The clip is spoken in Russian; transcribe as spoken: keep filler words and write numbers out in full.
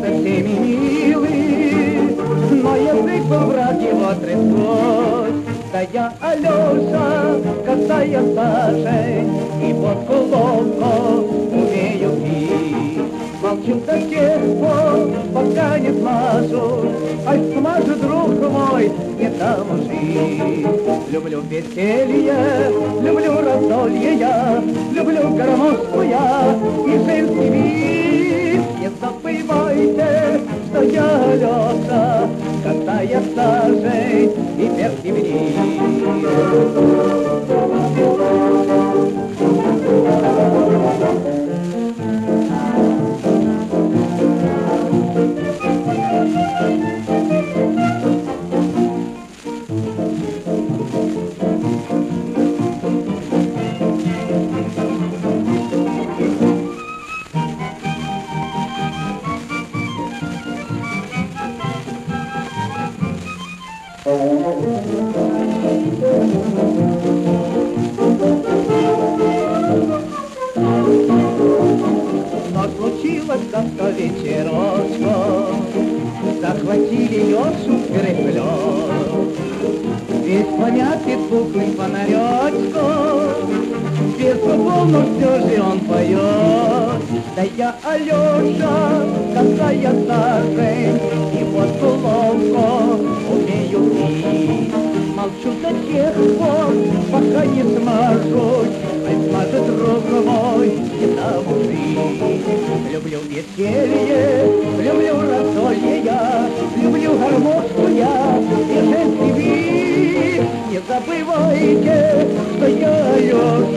со всеми милый, но язык был враг его трясось. Да я, Алеша, косая сажень, и водку ловко умею пить. Молчу до тех пор, пока не смажу, ай, смажу, друг мой, не дам жить. Люблю веселье, люблю раздолье я, люблю гармошку я и женский вид. Не забывайте, что я, Алеша, косая сажень и перхий бриз. Но случилось как-то вечерочком, захватили ёшу переплет. Весь понятый пухлый фонаречком, без зубов, но все же он поет. Да я, Алеша, косая сажень, и вот ловко умею пить. Молчу до тех пор, пока не смажусь, ай, смажет, друг мой, не дам жить. Люблю веселье, люблю раздолье я, люблю гармошку я и женский вид. Не забывайте, что я, Алеша,